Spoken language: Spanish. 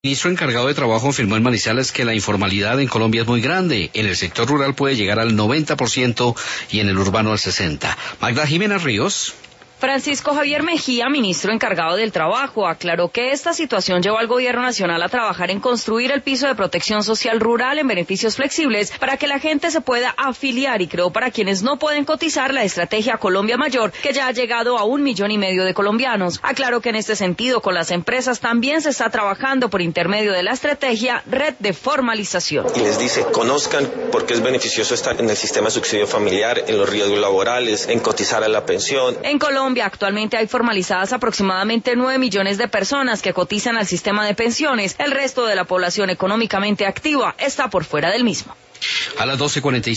El ministro encargado de Trabajo afirmó en Manizales que la informalidad en Colombia es muy grande. En el sector rural puede llegar al 90% y en el urbano al 60%. Magda Jiménez Ríos. Francisco Javier Mejía, ministro encargado del Trabajo, aclaró que esta situación llevó al Gobierno Nacional a trabajar en construir el piso de protección social rural en beneficios flexibles para que la gente se pueda afiliar y creó para quienes no pueden cotizar la estrategia Colombia Mayor, que ya ha llegado a 1,5 millones de colombianos. Aclaró que en este sentido con las empresas también se está trabajando por intermedio de la estrategia Red de Formalización. Y les dice, conozcan por qué es beneficioso estar en el sistema de subsidio familiar, en los riesgos laborales, en cotizar a la pensión. En Colombia actualmente hay formalizadas aproximadamente 9 millones de personas que cotizan al sistema de pensiones. El resto de la población económicamente activa está por fuera del mismo. A las 12:45.